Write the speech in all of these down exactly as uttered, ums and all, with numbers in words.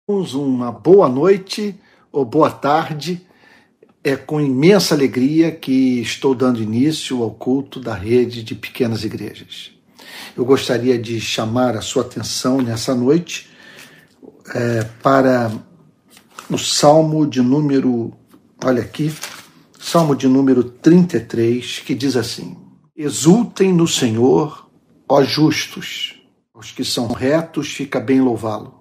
Uma boa noite ou boa tarde. É com imensa alegria que estou dando início ao culto da rede de pequenas igrejas. Eu gostaria de chamar a sua atenção nessa noite é, para o Salmo de número, olha aqui, Salmo de número trinta e três, que diz assim: exultem no Senhor, ó justos, os que são retos, fica bem louvá-lo.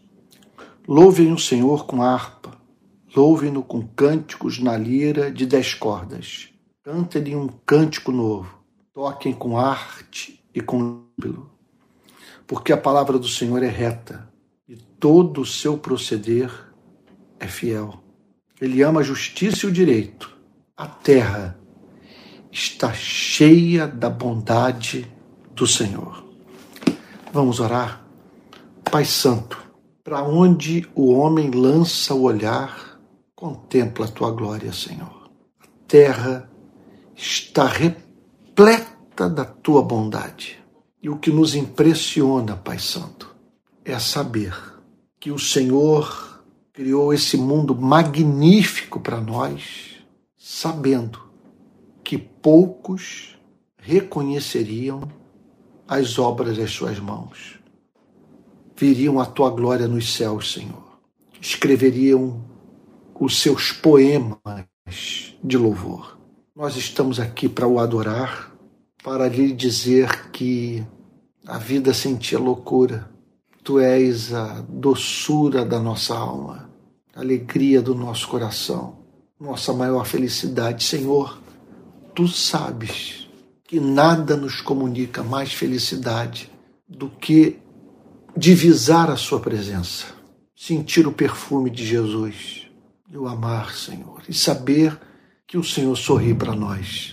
Louvem o Senhor com harpa, louvem-no com cânticos na lira de dez cordas. Cantem-lhe um cântico novo, toquem com arte e com júbilo. Porque a palavra do Senhor é reta e todo o seu proceder é fiel. Ele ama a justiça e o direito. A terra está cheia da bondade do Senhor. Vamos orar? Pai Santo, para onde o homem lança o olhar, contempla a tua glória, Senhor. A terra está repleta da tua bondade. E o que nos impressiona, Pai Santo, é saber que o Senhor criou esse mundo magnífico para nós, sabendo que poucos reconheceriam as obras das suas mãos. Viriam a tua glória nos céus, Senhor. Escreveriam os seus poemas de louvor. Nós estamos aqui para o adorar, para lhe dizer que a vida sem ti é loucura. Tu és a doçura da nossa alma, a alegria do nosso coração, nossa maior felicidade. Senhor, tu sabes que nada nos comunica mais felicidade do que divisar a sua presença, sentir o perfume de Jesus, e o amar, Senhor, e saber que o Senhor sorri para nós.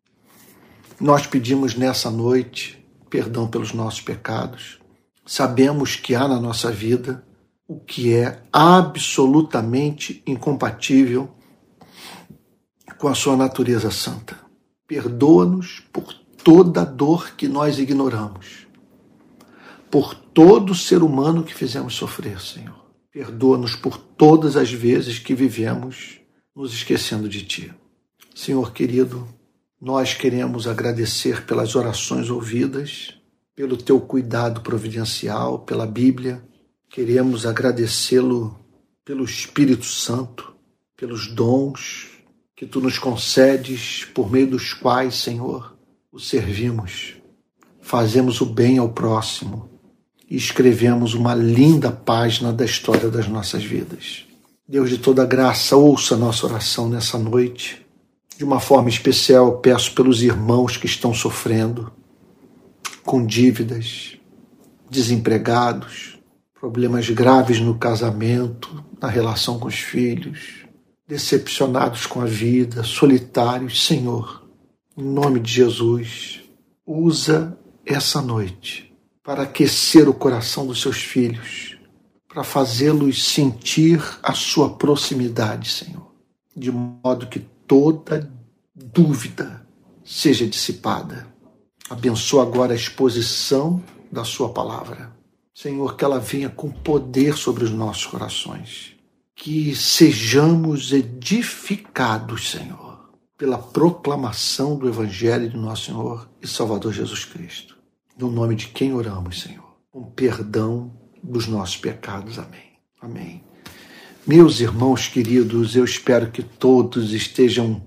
Nós pedimos nessa noite perdão pelos nossos pecados. Sabemos que há na nossa vida o que é absolutamente incompatível com a sua natureza santa. Perdoa-nos por toda a dor que nós ignoramos, por todo ser humano que fizemos sofrer, Senhor. Perdoa-nos por todas as vezes que vivemos nos esquecendo de Ti. Senhor querido, nós queremos agradecer pelas orações ouvidas, pelo Teu cuidado providencial, pela Bíblia. Queremos agradecê-lo pelo Espírito Santo, pelos dons que Tu nos concedes, por meio dos quais, Senhor, o servimos, fazemos o bem ao próximo e escrevemos uma linda página da história das nossas vidas. Deus de toda graça, ouça a nossa oração nessa noite. De uma forma especial, eu peço pelos irmãos que estão sofrendo com dívidas, desempregados, problemas graves no casamento, na relação com os filhos, decepcionados com a vida, solitários. Senhor, em nome de Jesus, usa essa noite para aquecer o coração dos seus filhos, para fazê-los sentir a sua proximidade, Senhor, de modo que toda dúvida seja dissipada. Abençoa agora a exposição da sua palavra. Senhor, que ela venha com poder sobre os nossos corações. Que sejamos edificados, Senhor, pela proclamação do Evangelho do nosso Senhor e Salvador Jesus Cristo. No nome de quem oramos, Senhor, com perdão dos nossos pecados. Amém. Amém. Meus irmãos queridos, eu espero que todos estejam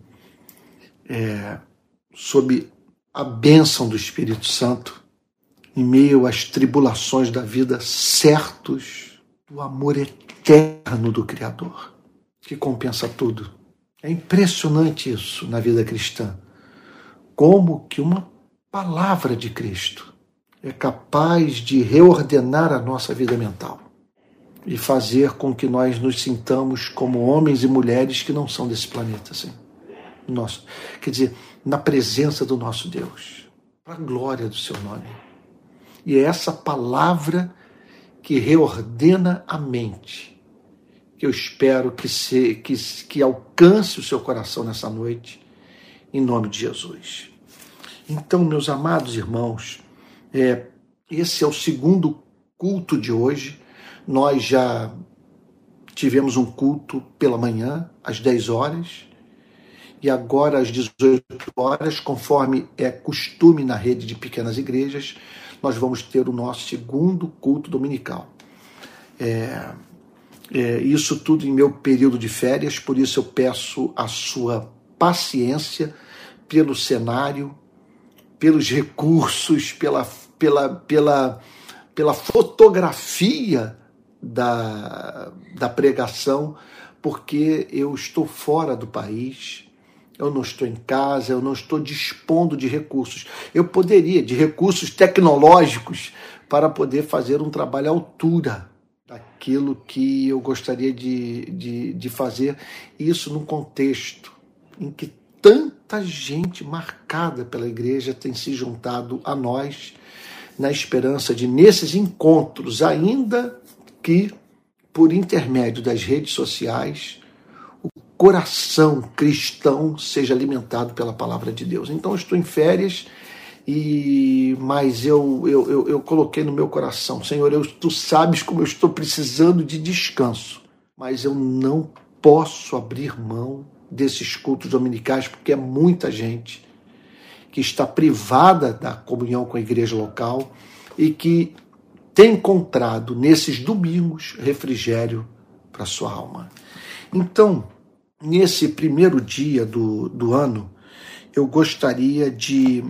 é, sob a bênção do Espírito Santo, em meio às tribulações da vida, certos do amor eterno do Criador, que compensa tudo. É impressionante isso na vida cristã, como que uma palavra de Cristo é capaz de reordenar a nossa vida mental e fazer com que nós nos sintamos como homens e mulheres que não são desse planeta, assim. Nosso, quer dizer, na presença do nosso Deus, para a glória do seu nome. E é essa palavra que reordena a mente, que eu espero que, se, que, que alcance o seu coração nessa noite, em nome de Jesus. Então, meus amados irmãos, É, esse é o segundo culto de hoje. Nós já tivemos um culto pela manhã, às dez horas, e agora às dezoito horas, conforme é costume na rede de pequenas igrejas, nós vamos ter o nosso segundo culto dominical. É, é, isso tudo em meu período de férias, por isso eu peço a sua paciência pelo cenário, pelos recursos, pela, pela, pela, pela fotografia da, da pregação, porque eu estou fora do país, eu não estou em casa, eu não estou dispondo de recursos. Eu poderia, de recursos tecnológicos, para poder fazer um trabalho à altura daquilo que eu gostaria de, de, de fazer, isso num contexto em que tanta gente marcada pela igreja tem se juntado a nós, na esperança de, nesses encontros, ainda que por intermédio das redes sociais, o coração cristão seja alimentado pela palavra de Deus. Então eu estou em férias, e, mas eu, eu, eu, eu coloquei no meu coração, Senhor, eu, tu sabes como eu estou precisando de descanso, mas eu não posso abrir mão desses cultos dominicais, porque é muita gente que está privada da comunhão com a igreja local e que tem encontrado nesses domingos refrigério para a sua alma. Então, nesse primeiro dia do, do ano, eu gostaria de,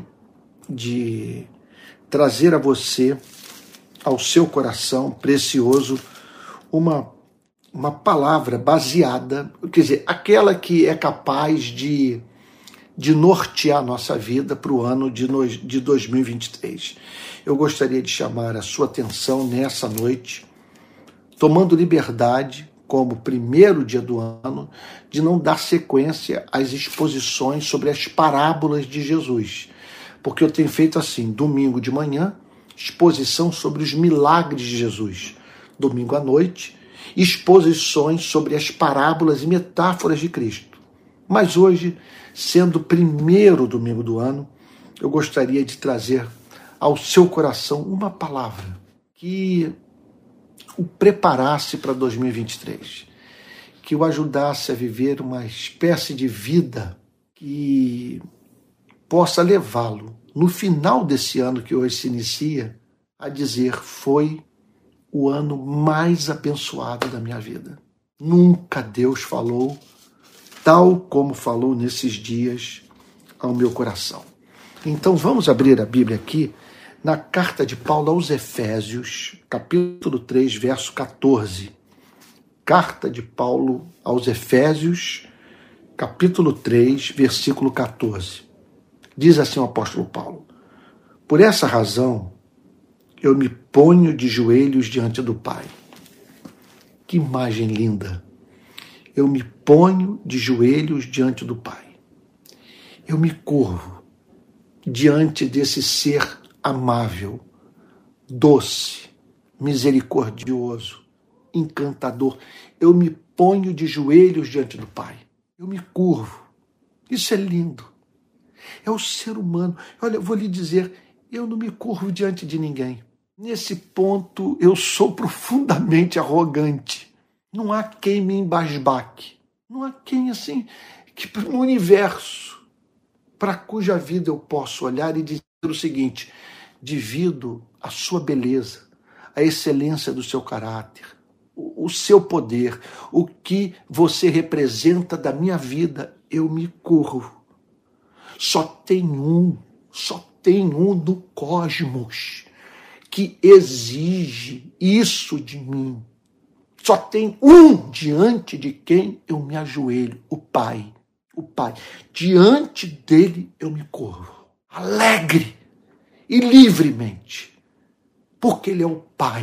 de trazer a você, ao seu coração precioso, uma, uma palavra baseada, quer dizer, aquela que é capaz de, de nortear a nossa vida para o ano de, no, de dois mil e vinte e três. Eu gostaria de chamar a sua atenção nessa noite, tomando liberdade, como primeiro dia do ano, de não dar sequência às exposições sobre as parábolas de Jesus. Porque eu tenho feito assim, domingo de manhã, exposição sobre os milagres de Jesus. Domingo à noite, exposições sobre as parábolas e metáforas de Cristo. Mas hoje, sendo o primeiro domingo do ano, eu gostaria de trazer ao seu coração uma palavra que o preparasse para dois mil e vinte e três, que o ajudasse a viver uma espécie de vida que possa levá-lo, no final desse ano que hoje se inicia, a dizer: foi o ano mais abençoado da minha vida. Nunca Deus falou tal como falou nesses dias ao meu coração. Então vamos abrir a Bíblia aqui na carta de Paulo aos Efésios, capítulo três, verso catorze. Carta de Paulo aos Efésios, capítulo três, versículo catorze. Diz assim o apóstolo Paulo: por essa razão eu me ponho de joelhos diante do Pai. Que imagem linda! Eu me ponho de joelhos diante do Pai. Eu me curvo diante desse ser amável, doce, misericordioso, encantador. Eu me ponho de joelhos diante do Pai. Eu me curvo. Isso é lindo. É o ser humano. Olha, eu vou lhe dizer, eu não me curvo diante de ninguém. Nesse ponto, eu sou profundamente arrogante. Não há quem me embasbaque. Não há quem, assim, que no universo, para cuja vida eu posso olhar e dizer o seguinte: divido a sua beleza, a excelência do seu caráter, o, o seu poder, o que você representa da minha vida, eu me curvo. Só tem um, só tem um no cosmos que exige isso de mim. Só tem um diante de quem eu me ajoelho, o Pai. O Pai. Diante dele eu me curvo, alegre e livremente, porque ele é o Pai,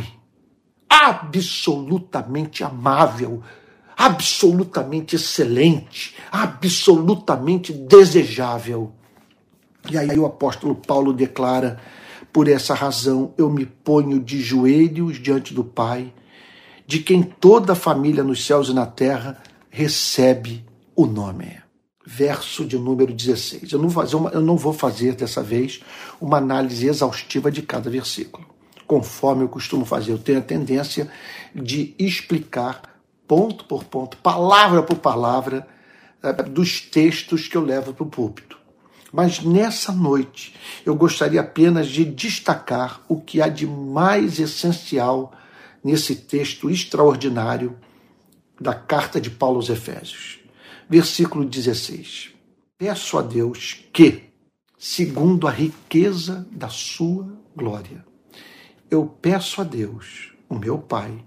absolutamente amável, absolutamente excelente, absolutamente desejável. E aí o apóstolo Paulo declara: por essa razão eu me ponho de joelhos diante do Pai, de quem toda a família nos céus e na terra recebe o nome. Verso de número dezesseis. Eu não, fazer uma, eu não vou fazer dessa vez uma análise exaustiva de cada versículo, conforme eu costumo fazer. Eu tenho a tendência de explicar ponto por ponto, palavra por palavra, dos textos que eu levo para o púlpito. Mas nessa noite eu gostaria apenas de destacar o que há de mais essencial nesse texto extraordinário da carta de Paulo aos Efésios. Versículo dezesseis. Peço a Deus que, segundo a riqueza da sua glória, eu peço a Deus, o meu Pai,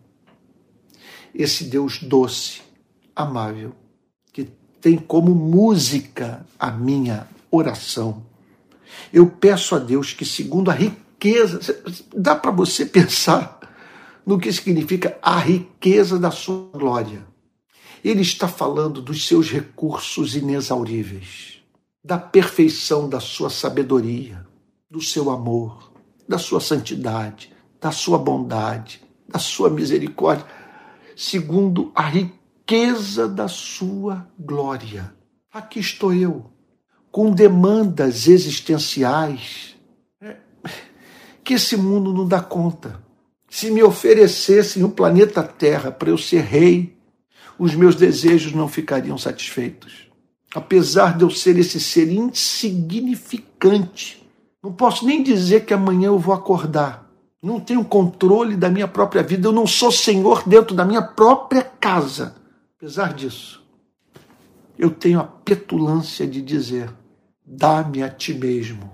esse Deus doce, amável, que tem como música a minha oração. Eu peço a Deus que, segundo a riqueza, dá para você pensar no que significa a riqueza da sua glória. Ele está falando dos seus recursos inexauríveis, da perfeição da sua sabedoria, do seu amor, da sua santidade, da sua bondade, da sua misericórdia, segundo a riqueza da sua glória. Aqui estou eu, com demandas existenciais que esse mundo não dá conta. Se me oferecessem o planeta Terra para eu ser rei, os meus desejos não ficariam satisfeitos. Apesar de eu ser esse ser insignificante, não posso nem dizer que amanhã eu vou acordar. Não tenho controle da minha própria vida, eu não sou senhor dentro da minha própria casa. Apesar disso, eu tenho a petulância de dizer: dá-me a ti mesmo,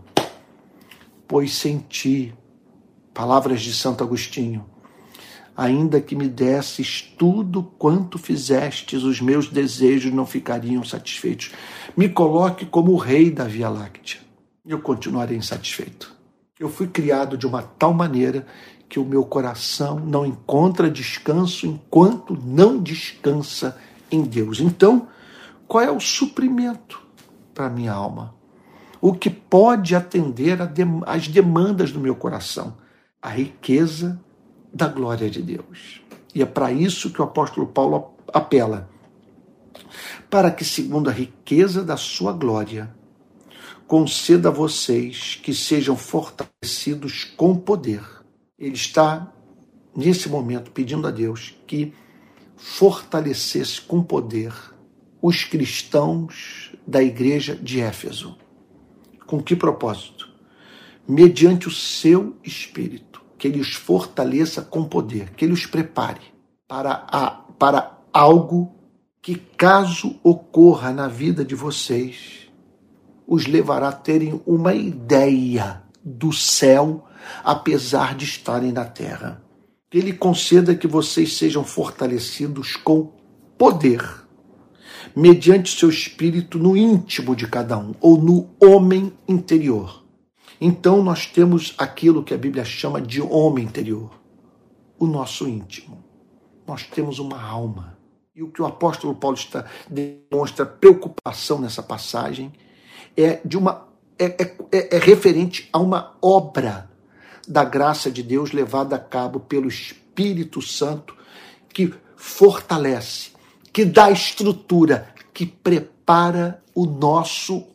pois sem ti, palavras de Santo Agostinho, ainda que me desses tudo quanto fizestes, os meus desejos não ficariam satisfeitos. Me coloque como o rei da Via Láctea, eu continuarei insatisfeito. Eu fui criado de uma tal maneira que o meu coração não encontra descanso enquanto não descansa em Deus. Então, qual é o suprimento para a minha alma? O que pode atender às demandas do meu coração? A riqueza da glória de Deus. E é para isso que o apóstolo Paulo apela. Para que, segundo a riqueza da sua glória, conceda a vocês que sejam fortalecidos com poder. Ele está, nesse momento, pedindo a Deus que fortalecesse com poder os cristãos da igreja de Éfeso. Com que propósito? Mediante o seu Espírito, que ele os fortaleça com poder, que ele os prepare para, a, para algo que, caso ocorra na vida de vocês, os levará a terem uma ideia do céu, apesar de estarem na terra. Que ele conceda que vocês sejam fortalecidos com poder, mediante o seu Espírito no íntimo de cada um, ou no homem interior. Então nós temos aquilo que a Bíblia chama de homem interior, o nosso íntimo. Nós temos uma alma. E o que o apóstolo Paulo está, demonstra preocupação nessa passagem é, de uma, é, é, é referente a uma obra da graça de Deus levada a cabo pelo Espírito Santo, que fortalece, que dá estrutura, que prepara o nosso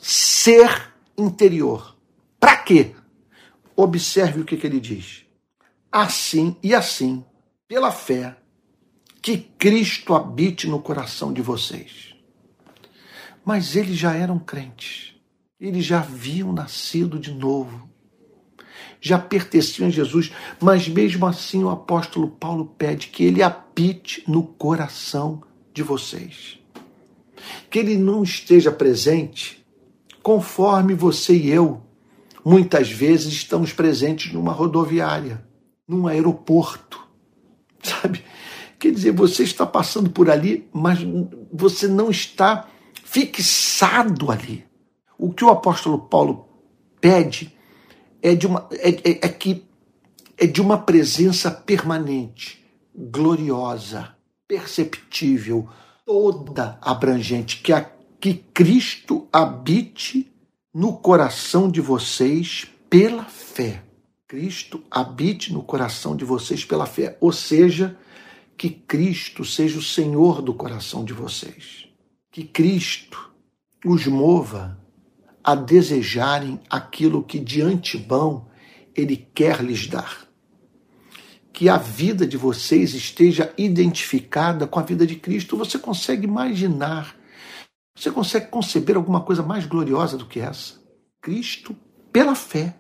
ser interior. Para quê? Observe o que, que ele diz. Assim e assim, pela fé, que Cristo habite no coração de vocês. Mas eles já eram crentes. Eles já haviam nascido de novo. Já pertenciam a Jesus. Mas mesmo assim o apóstolo Paulo pede que ele habite no coração de vocês. Que ele não esteja presente conforme você e eu muitas vezes estamos presentes numa rodoviária, num aeroporto, sabe? Quer dizer, você está passando por ali, mas você não está fixado ali. O que o apóstolo Paulo pede é de uma, é, é, é que, é de uma presença permanente, gloriosa, perceptível, toda abrangente, que, a, que Cristo habite no coração de vocês pela fé. Cristo habite no coração de vocês pela fé. Ou seja, que Cristo seja o Senhor do coração de vocês. Que Cristo os mova a desejarem aquilo que de antemão Ele quer lhes dar. que a vida de vocês esteja identificada com a vida de Cristo. Você consegue imaginar, você consegue conceber alguma coisa mais gloriosa do que essa? Cristo, pela fé,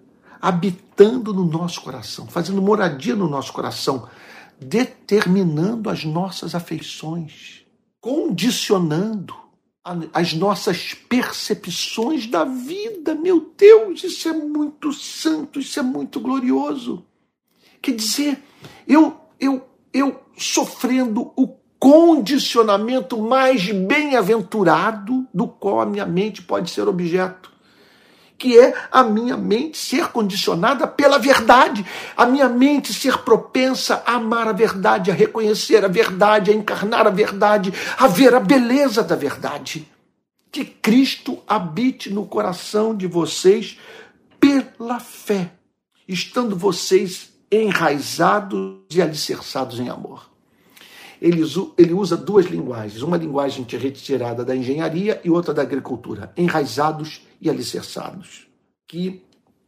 habitando no nosso coração, fazendo moradia no nosso coração, determinando as nossas afeições, condicionando as nossas percepções da vida. Meu Deus, isso é muito santo, isso é muito glorioso. Quer dizer, eu, eu, eu sofrendo o condicionamento mais bem-aventurado do qual a minha mente pode ser objeto, que é a minha mente ser condicionada pela verdade, a minha mente ser propensa a amar a verdade, a reconhecer a verdade, a encarnar a verdade, a ver a beleza da verdade. Que Cristo habite no coração de vocês pela fé, estando vocês enraizados e alicerçados em amor. Ele, ele usa duas linguagens, uma linguagem retirada da engenharia e outra da agricultura, enraizados e alicerçados. Que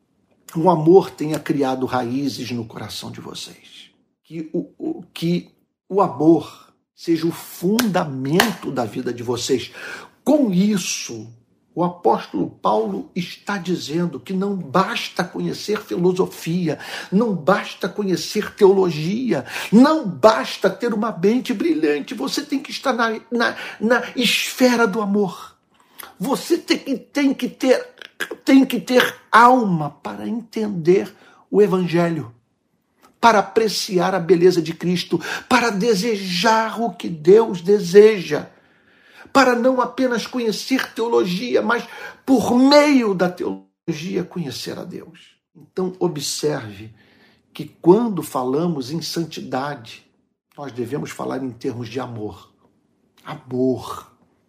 o amor tenha criado raízes no coração de vocês. Que o, o, que o amor seja o fundamento da vida de vocês. Com isso, o apóstolo Paulo está dizendo que não basta conhecer filosofia, não basta conhecer teologia, não basta ter uma mente brilhante, você tem que estar na, na, na esfera do amor. Você tem que, tem, que ter, tem que ter alma para entender o Evangelho, para apreciar a beleza de Cristo, para desejar o que Deus deseja, para não apenas conhecer teologia, mas por meio da teologia conhecer a Deus. Então observe que quando falamos em santidade, nós devemos falar em termos de amor. Amor.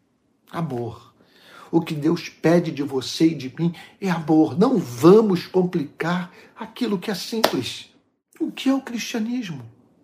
Amor. O que Deus pede de você e de mim é amor. Não vamos complicar aquilo que é simples. O que é o cristianismo?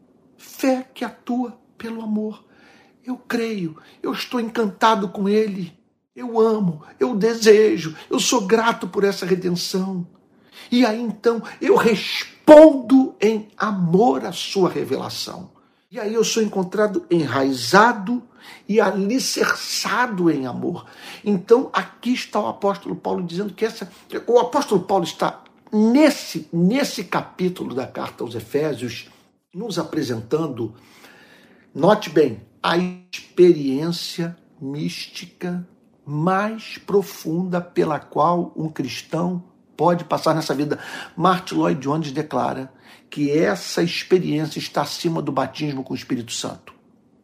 Fé que atua pelo amor. Eu creio, eu estou encantado com ele, eu amo, eu desejo, eu sou grato por essa redenção. E aí então eu respondo em amor à sua revelação. E aí eu sou encontrado enraizado e alicerçado em amor. Então aqui está o apóstolo Paulo dizendo que essa... O apóstolo Paulo está nesse, nesse capítulo da carta aos Efésios nos apresentando, note bem, a experiência mística mais profunda pela qual um cristão pode passar nessa vida. Martin Lloyd Jones declara que essa experiência está acima do batismo com o Espírito Santo.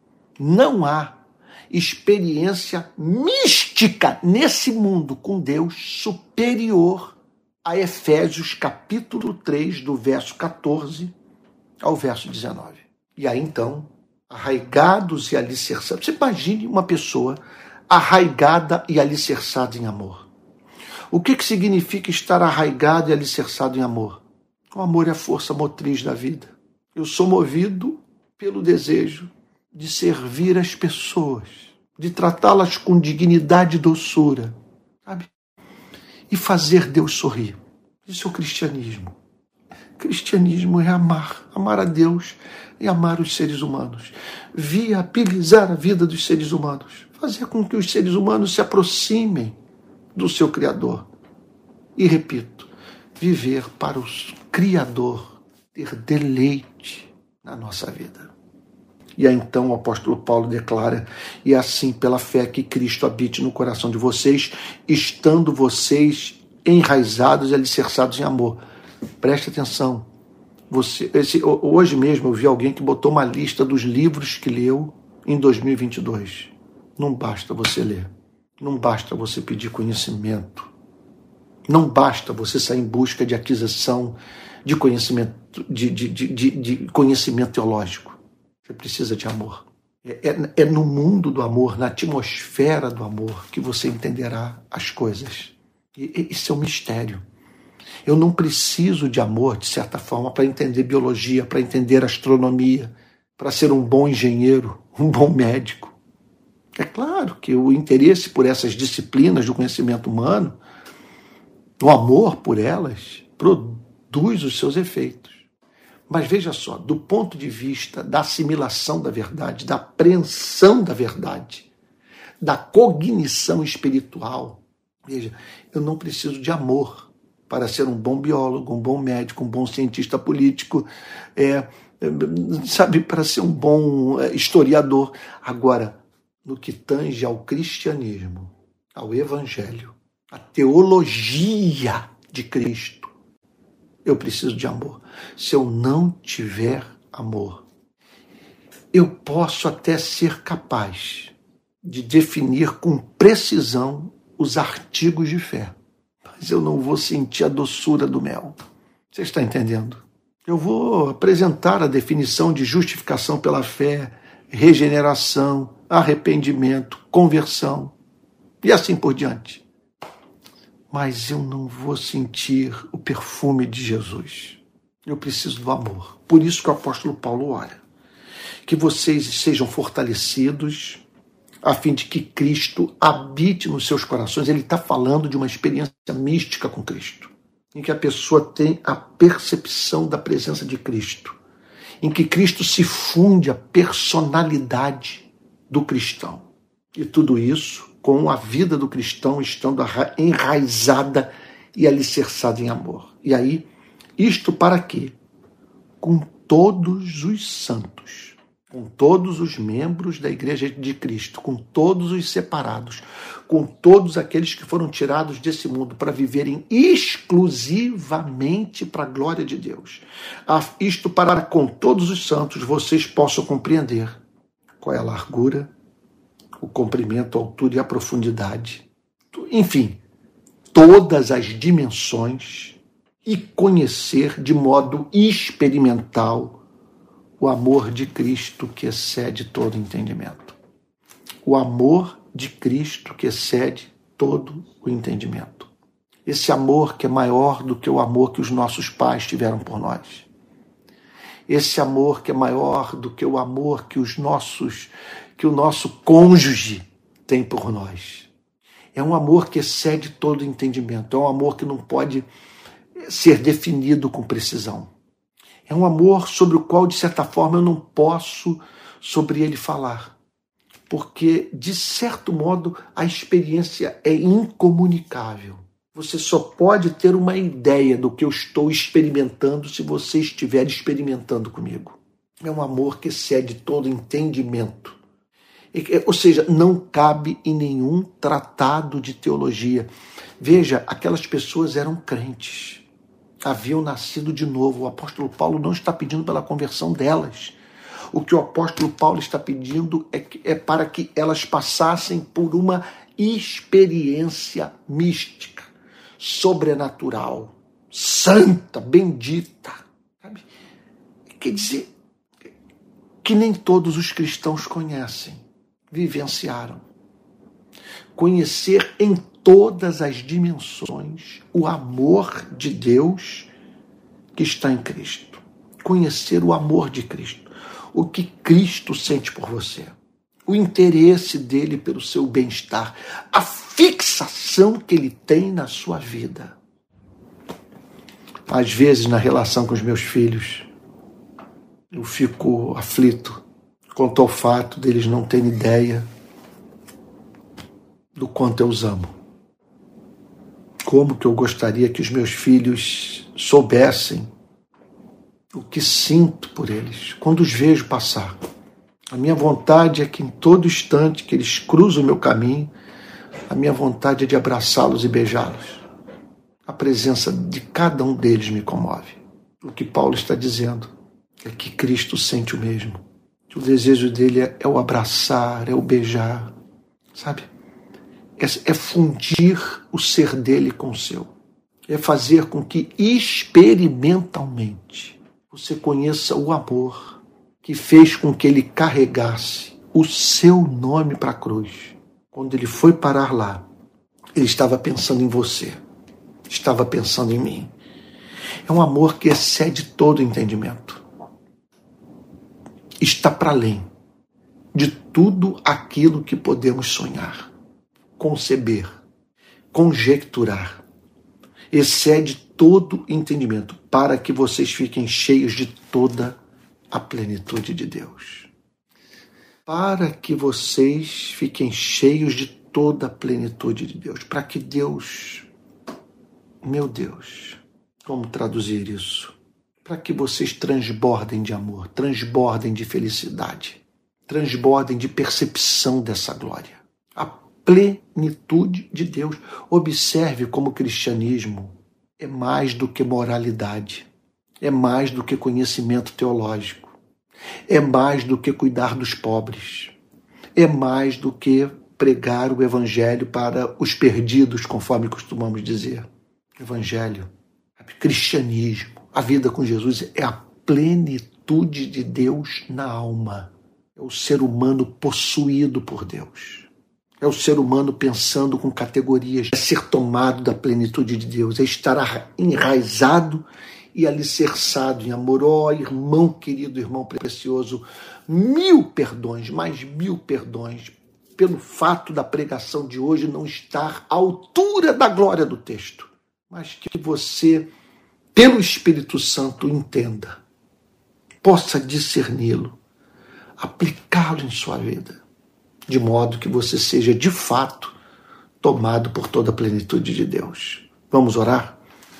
Não há experiência mística nesse mundo com Deus superior a Efésios capítulo três, do verso catorze ao verso dezenove. E aí então, arraigados e alicerçados. Você imagine uma pessoa arraigada e alicerçada em amor. O que, que significa estar arraigado e alicerçado em amor? O amor é a força motriz da vida. Eu sou movido pelo desejo de servir as pessoas, de tratá-las com dignidade e doçura, sabe? E fazer Deus sorrir. Isso é o cristianismo. Cristianismo é amar, amar a Deus e amar os seres humanos, viabilizar a vida dos seres humanos, fazer com que os seres humanos se aproximem do seu Criador. E repito, viver para o Criador, ter deleite na nossa vida. E aí então o apóstolo Paulo declara, e assim pela fé que Cristo habite no coração de vocês, estando vocês enraizados e alicerçados em amor. Preste atenção. Você, esse, hoje mesmo eu vi alguém que botou uma lista dos livros que leu em dois mil e vinte e dois. Não basta você ler. Não basta você pedir conhecimento. Não basta você sair em busca de aquisição de conhecimento, de, de, de, de, de conhecimento teológico. Você precisa de amor. É, é, é no mundo do amor, na atmosfera do amor, que você entenderá as coisas. E, e, isso é um mistério. Eu não preciso de amor, de certa forma, para entender biologia, para entender astronomia, para ser um bom engenheiro, um bom médico. É claro que o interesse por essas disciplinas do conhecimento humano, o amor por elas, produz os seus efeitos. Mas veja só, do ponto de vista da assimilação da verdade, da apreensão da verdade, da cognição espiritual, veja, eu não preciso de amor para ser um bom biólogo, um bom médico, um bom cientista político, é, sabe, para ser um bom historiador. Agora, no que tange ao cristianismo, ao evangelho, à teologia de Cristo, eu preciso de amor. Se eu não tiver amor, eu posso até ser capaz de definir com precisão os artigos de fé, mas eu não vou sentir a doçura do mel. Você está entendendo? Eu vou apresentar a definição de justificação pela fé, regeneração, arrependimento, conversão e assim por diante. Mas eu não vou sentir o perfume de Jesus. Eu preciso do amor. Por isso que o apóstolo Paulo ora. Que vocês sejam fortalecidos a fim de que Cristo habite nos seus corações. Ele está falando de uma experiência mística com Cristo, em que a pessoa tem a percepção da presença de Cristo, em que Cristo se funde a personalidade do cristão. E tudo isso com a vida do cristão estando enraizada e alicerçada em amor. E aí, isto para quê? Com todos os santos, com todos os membros da Igreja de Cristo, com todos os separados, com todos aqueles que foram tirados desse mundo para viverem exclusivamente para a glória de Deus. Isto para com todos os santos vocês possam compreender qual é a largura, o comprimento, a altura e a profundidade. Enfim, todas as dimensões e conhecer de modo experimental o amor de Cristo que excede todo entendimento. O amor de Cristo que excede todo o entendimento. Esse amor que é maior do que o amor que os nossos pais tiveram por nós. Esse amor que é maior do que o amor que os nossos, que o nosso cônjuge tem por nós. É um amor que excede todo entendimento. É um amor que não pode ser definido com precisão. É um amor sobre o qual, de certa forma, eu não posso sobre ele falar. Porque, de certo modo, a experiência é incomunicável. Você só pode ter uma ideia do que eu estou experimentando se você estiver experimentando comigo. É um amor que excede todo entendimento. Ou seja, não cabe em nenhum tratado de teologia. Veja, aquelas pessoas eram crentes, haviam nascido de novo. O apóstolo Paulo não está pedindo pela conversão delas. O que o apóstolo Paulo está pedindo é, que, é para que elas passassem por uma experiência mística, sobrenatural, santa, bendita. Sabe? Quer dizer, que nem todos os cristãos conhecem, vivenciaram. Conhecer em todas as dimensões o amor de Deus que está em Cristo. Conhecer o amor de Cristo. O que Cristo sente por você. O interesse dele pelo seu bem-estar. A fixação que ele tem na sua vida. Às vezes, na relação com os meus filhos, eu fico aflito quanto ao fato deles não terem ideia do quanto eu os amo. Como que eu gostaria que os meus filhos soubessem o que sinto por eles quando os vejo passar. A minha vontade é que em todo instante que eles cruzam o meu caminho, a minha vontade é de abraçá-los e beijá-los. A presença de cada um deles me comove. O que Paulo está dizendo é que Cristo sente o mesmo. O desejo dele é, é o abraçar, é o beijar, sabe? É, é fundir o ser dele com o seu. É fazer com que experimentalmente você conheça o amor que fez com que ele carregasse o seu nome para a cruz. Quando ele foi parar lá, ele estava pensando em você, estava pensando em mim. É um amor que excede todo entendimento. Está para além de tudo aquilo que podemos sonhar, conceber, conjecturar. Excede todo entendimento, para que vocês fiquem cheios de toda a plenitude de Deus. Para que vocês fiquem cheios de toda a plenitude de Deus. Para que Deus, meu Deus, como traduzir isso? Para que vocês transbordem de amor, transbordem de felicidade, transbordem de percepção dessa glória. A plenitude de Deus. Observe como o cristianismo é mais do que moralidade, é mais do que conhecimento teológico, é mais do que cuidar dos pobres, é mais do que pregar o evangelho para os perdidos, conforme costumamos dizer. Evangelho, cristianismo, a vida com Jesus é a plenitude de Deus na alma. É o ser humano possuído por Deus. É o ser humano pensando com categorias. É ser tomado da plenitude de Deus. É estar enraizado e alicerçado em amor. Ó, oh, irmão querido, irmão precioso, mil perdões, mais mil perdões, pelo fato da pregação de hoje não estar à altura da glória do texto. Mas que você, pelo Espírito Santo, entenda, possa discerni-lo, aplicá-lo em sua vida, de modo que você seja, de fato, tomado por toda a plenitude de Deus. Vamos orar?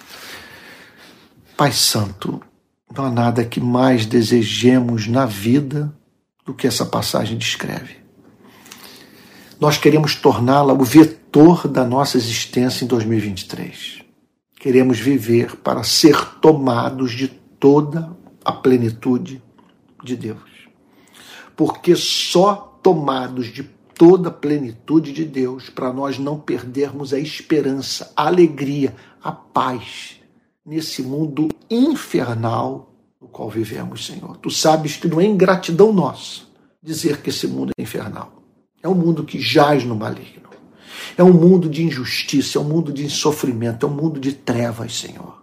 Pai Santo, não há nada que mais desejemos na vida do que essa passagem descreve. Nós queremos torná-la o vetor da nossa existência em dois mil e vinte e três. Queremos viver para ser tomados de toda a plenitude de Deus. Porque só tomados de toda a plenitude de Deus, para nós não perdermos a esperança, a alegria, a paz nesse mundo infernal no qual vivemos, Senhor. Tu sabes que não é ingratidão nossa dizer que esse mundo é infernal. É um mundo que jaz no maligno. É um mundo de injustiça, é um mundo de sofrimento, é um mundo de trevas, Senhor.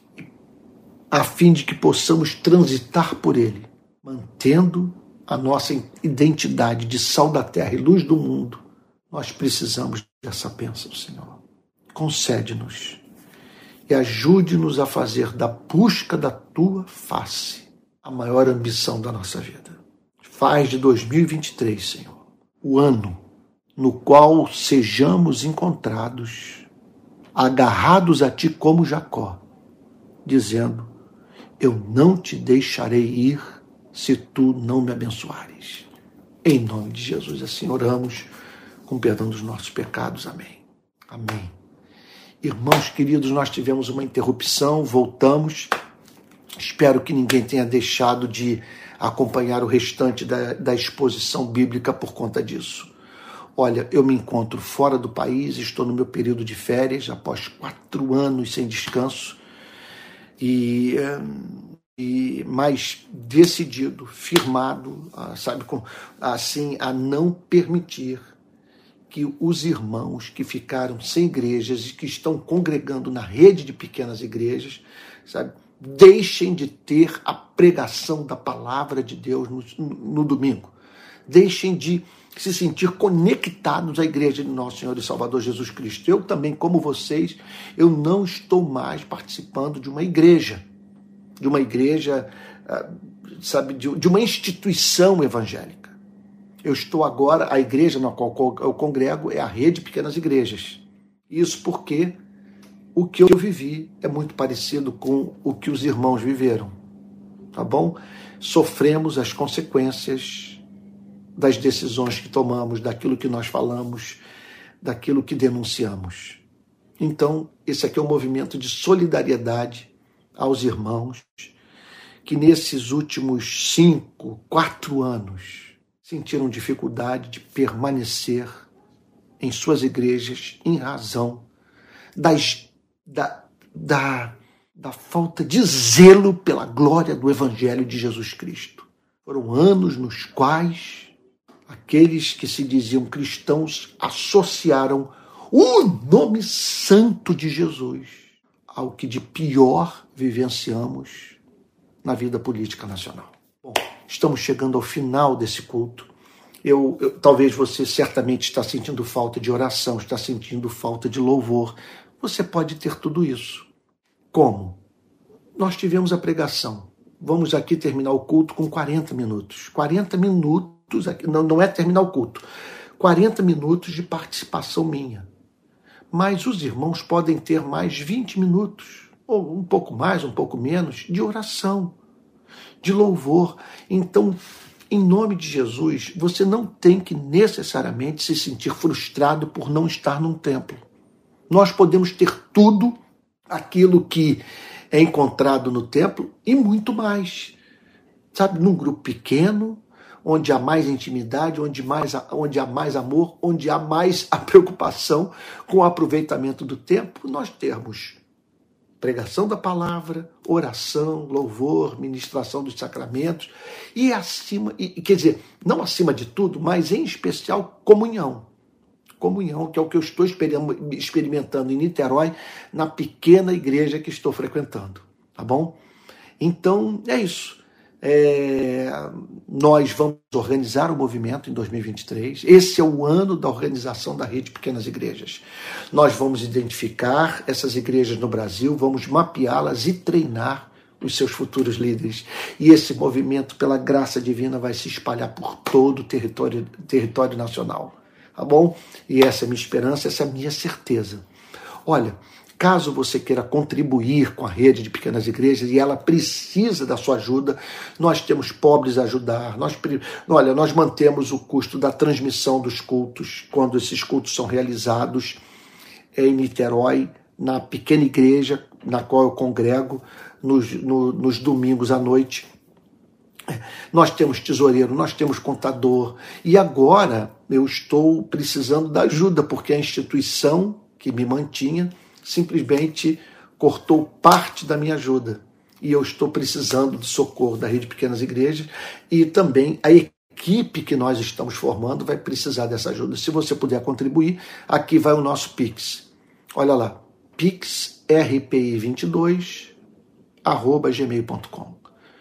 A fim de que possamos transitar por ele, mantendo a nossa identidade de sal da terra e luz do mundo, nós precisamos dessa bênção, Senhor. Concede-nos e ajude-nos a fazer da busca da tua face a maior ambição da nossa vida. Faz de dois mil e vinte e três, Senhor, o ano no qual sejamos encontrados, agarrados a ti como Jacó, dizendo, eu não te deixarei ir se tu não me abençoares. Em nome de Jesus, assim oramos, com perdão dos nossos pecados. Amém. Amém. Irmãos queridos, nós tivemos uma interrupção, voltamos. Espero que ninguém tenha deixado de acompanhar o restante da, da exposição bíblica por conta disso. Olha, eu me encontro fora do país, estou no meu período de férias, após quatro anos sem descanso, e, e mais decidido, firmado, sabe, assim, a não permitir que os irmãos que ficaram sem igrejas e que estão congregando na rede de pequenas igrejas, sabe, deixem de ter a pregação da palavra de Deus no, no domingo. Deixem de se sentir conectados à igreja de nosso Senhor e Salvador Jesus Cristo. Eu também, como vocês, eu não estou mais participando de uma igreja, de uma igreja, sabe, de, de uma instituição evangélica. Eu estou agora, a igreja na qual eu congrego é a rede de pequenas igrejas. Isso porque o que eu vivi é muito parecido com o que os irmãos viveram, tá bom? Sofremos as consequências das decisões que tomamos, daquilo que nós falamos, daquilo que denunciamos. Então, esse aqui é um movimento de solidariedade aos irmãos que nesses últimos cinco, quatro anos sentiram dificuldade de permanecer em suas igrejas em razão das, da, da, da falta de zelo pela glória do Evangelho de Jesus Cristo. Foram anos nos quais aqueles que se diziam cristãos associaram o nome santo de Jesus ao que de pior vivenciamos na vida política nacional. Bom, estamos chegando ao final desse culto. Eu, eu, talvez você certamente está sentindo falta de oração, está sentindo falta de louvor. Você pode ter tudo isso. Como? Nós tivemos a pregação vamos aqui terminar o culto com quarenta minutos. quarenta minutos, aqui, não, não é terminar o culto, quarenta minutos de participação minha. Mas os irmãos podem ter mais vinte minutos, ou um pouco mais, um pouco menos, de oração, de louvor. Então, em nome de Jesus, você não tem que necessariamente se sentir frustrado por não estar num templo. Nós podemos ter tudo aquilo que é encontrado no templo e muito mais. Sabe, num grupo pequeno, onde há mais intimidade, onde, mais, onde há mais amor, onde há mais a preocupação com o aproveitamento do tempo, nós temos pregação da palavra, oração, louvor, ministração dos sacramentos e acima, e, quer dizer, não acima de tudo, mas em especial comunhão. Comunhão, que é o que eu estou experimentando em Niterói, na pequena igreja que estou frequentando, tá bom? Então, é isso. É, nós vamos organizar o movimento em dois mil e vinte e três. Esse é o ano da organização da Rede Pequenas Igrejas. Nós vamos identificar essas igrejas no Brasil, vamos mapeá-las e treinar os seus futuros líderes. E esse movimento, pela graça divina, vai se espalhar por todo o território, território nacional. Tá bom? E essa é a minha esperança, essa é a minha certeza. Olha, caso você queira contribuir com a rede de pequenas igrejas e ela precisa da sua ajuda, nós temos pobres a ajudar. Nós, olha, nós mantemos o custo da transmissão dos cultos, quando esses cultos são realizados em Niterói, na pequena igreja na qual eu congrego, nos, no, nos domingos à noite. Nós temos tesoureiro, nós temos contador. E agora eu estou precisando da ajuda, porque a instituição que me mantinha simplesmente cortou parte da minha ajuda. E eu estou precisando do socorro da Rede Pequenas Igrejas e também a equipe que nós estamos formando vai precisar dessa ajuda. Se você puder contribuir, aqui vai o nosso Pix. Olha lá, pix r p i vinte e dois arroba gmail ponto com.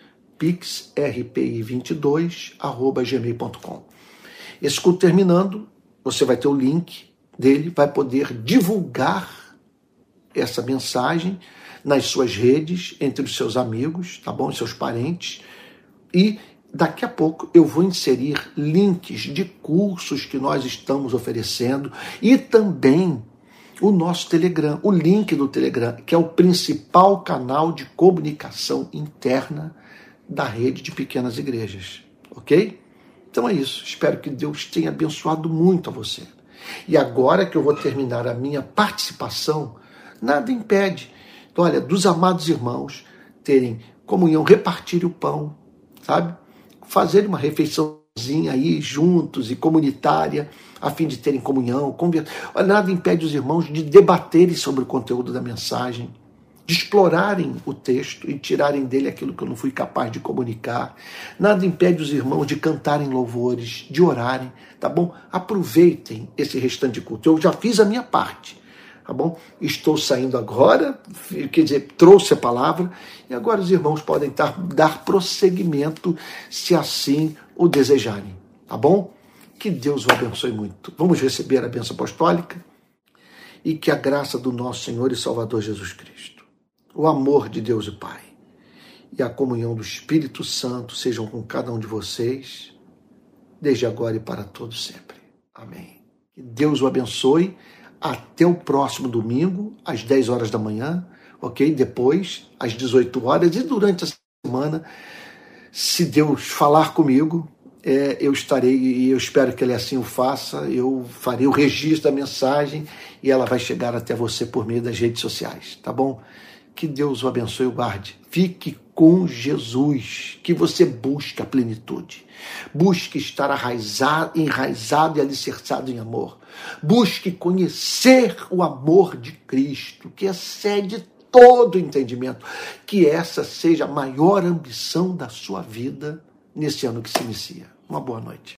pix r p i vinte e dois arroba gmail ponto com. Esse culto terminando, você vai ter o link dele, vai poder divulgar essa mensagem nas suas redes, entre os seus amigos, tá bom? Seus parentes. E daqui a pouco eu vou inserir links de cursos que nós estamos oferecendo e também o nosso Telegram, o link do Telegram, que é o principal canal de comunicação interna da rede de pequenas igrejas, ok? Então é isso, espero que Deus tenha abençoado muito a você. E agora que eu vou terminar a minha participação, nada impede, olha, dos amados irmãos terem comunhão, repartir o pão, sabe? Fazer uma refeiçãozinha aí juntos e comunitária, a fim de terem comunhão, conversar. Nada impede os irmãos de debaterem sobre o conteúdo da mensagem, de explorarem o texto e tirarem dele aquilo que eu não fui capaz de comunicar. Nada impede os irmãos de cantarem louvores, de orarem, tá bom? Aproveitem esse restante de culto. Eu já fiz a minha parte, tá bom? Estou saindo agora, quer dizer, trouxe a palavra, e agora os irmãos podem dar, dar prosseguimento, se assim o desejarem, tá bom? Que Deus o abençoe muito. Vamos receber a bênção apostólica e que a graça do nosso Senhor e Salvador Jesus Cristo, o amor de Deus e Pai e a comunhão do Espírito Santo sejam com cada um de vocês, desde agora e para todos sempre. Amém. Que Deus o abençoe. Até o próximo domingo, às dez horas da manhã, ok? Depois, às dezoito horas, e durante a semana, se Deus falar comigo, é, eu estarei, e eu espero que Ele assim o faça, eu farei o registro da mensagem e ela vai chegar até você por meio das redes sociais, tá bom? Que Deus o abençoe e o guarde. Fique com Jesus, que você busque a plenitude. Busque estar arraizado, enraizado e alicerçado em amor. Busque conhecer o amor de Cristo, que excede todo entendimento. Que essa seja a maior ambição da sua vida nesse ano que se inicia. Uma boa noite.